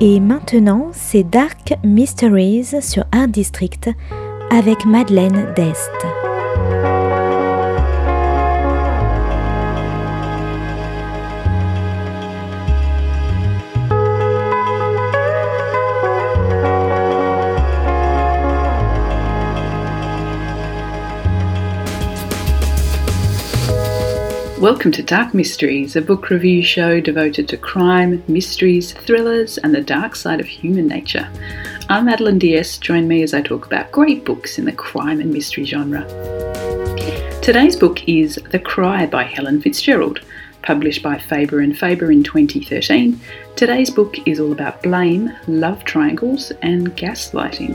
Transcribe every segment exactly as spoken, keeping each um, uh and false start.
Et maintenant, c'est Dark Mysteries sur Art District avec Madeleine Dest. Welcome to Dark Mysteries, a book review show devoted to crime, mysteries, thrillers, and the dark side of human nature. I'm Madeleine Dest. Join me as I talk about great books in the crime and mystery genre. Today's book is The Cry by Helen Fitzgerald, published by Faber and Faber in twenty thirteen. Today's book is all about blame, love triangles, and gaslighting.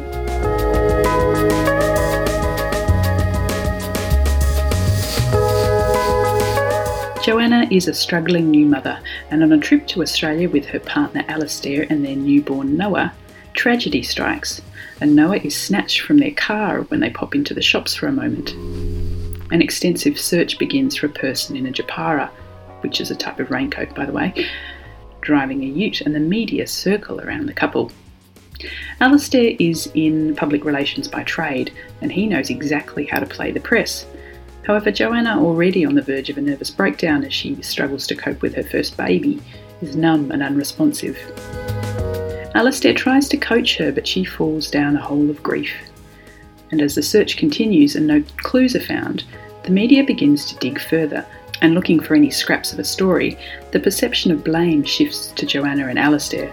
Joanna is a struggling new mother, and on a trip to Australia with her partner Alastair and their newborn Noah, tragedy strikes, and Noah is snatched from their car when they pop into the shops for a moment. An extensive search begins for a person in a japara, which is a type of raincoat by the way, driving a ute, and the media circle around the couple. Alastair is in public relations by trade, and he knows exactly how to play the press. However, Joanna, already on the verge of a nervous breakdown as she struggles to cope with her first baby, is numb and unresponsive. Alastair tries to coach her, but she falls down a hole of grief. And as the search continues and no clues are found, the media begins to dig further, and looking for any scraps of a story, the perception of blame shifts to Joanna and Alastair.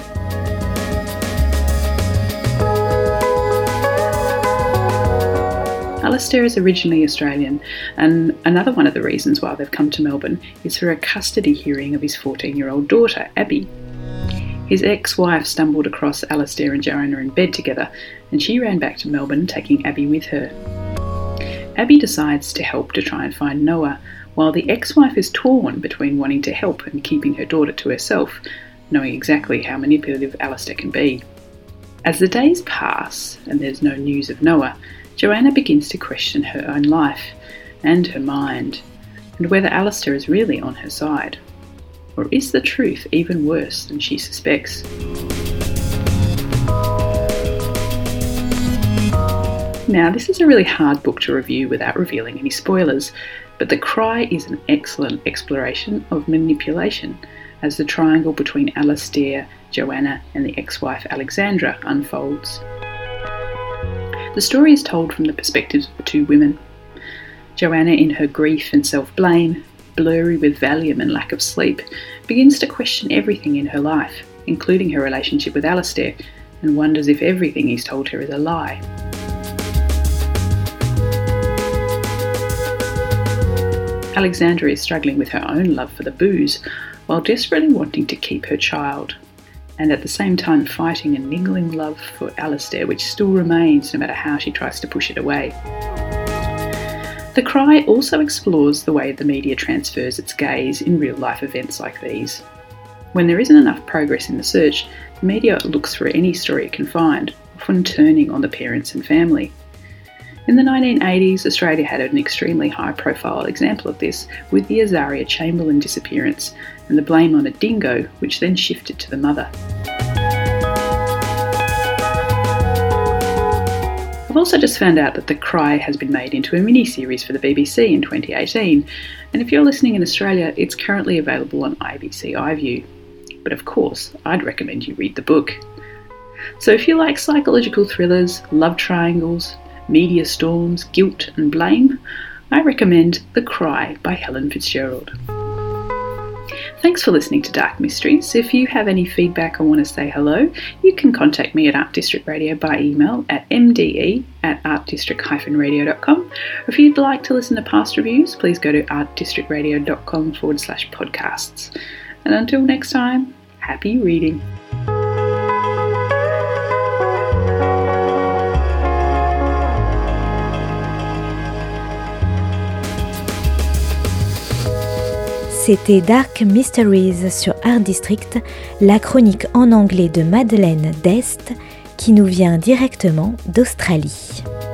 Alastair is originally Australian, and another one of the reasons why they've come to Melbourne is for a custody hearing of his fourteen-year-old daughter, Abby. His ex-wife stumbled across Alastair and Joanna in bed together, and she ran back to Melbourne, taking Abby with her. Abby decides to help to try and find Noah, while the ex-wife is torn between wanting to help and keeping her daughter to herself, knowing exactly how manipulative Alastair can be. As the days pass and there's no news of Noah, Joanna begins to question her own life and her mind, and whether Alastair is really on her side. Or is the truth even worse than she suspects? Now, this is a really hard book to review without revealing any spoilers, but The Cry is an excellent exploration of manipulation as the triangle between Alastair, Joanna, and the ex-wife Alexandra unfolds. The story is told from the perspectives of the two women. Joanna, in her grief and self-blame, blurry with Valium and lack of sleep, begins to question everything in her life, including her relationship with Alastair, and wonders if everything he's told her is a lie. Alexandra is struggling with her own love for the booze, while desperately wanting to keep her child, and at the same time fighting a niggling love for Alastair, which still remains no matter how she tries to push it away. The Cry also explores the way the media transfers its gaze in real-life events like these. When there isn't enough progress in the search, the media looks for any story it can find, often turning on the parents and family. In the nineteen eighties, Australia had an extremely high-profile example of this, with the Azaria Chamberlain disappearance and the blame on a dingo, which then shifted to the mother. I've also just found out that The Cry has been made into a mini-series for the B B C in twenty eighteen, and if you're listening in Australia, it's currently available on I B C iView. But of course, I'd recommend you read the book. So if you like psychological thrillers, love triangles, media storms, guilt and blame, I recommend The Cry by Helen Fitzgerald. Thanks for listening to Dark Mysteries. If you have any feedback or want to say hello, you can contact me at Art District Radio by email at m d e at art district dash radio dot com. Or if you'd like to listen to past reviews, please go to artdistrictradio.com forward slash podcasts. And until next time, happy reading. C'était Dark Mysteries sur Art District, la chronique en anglais de Madeleine Dest qui nous vient directement d'Australie.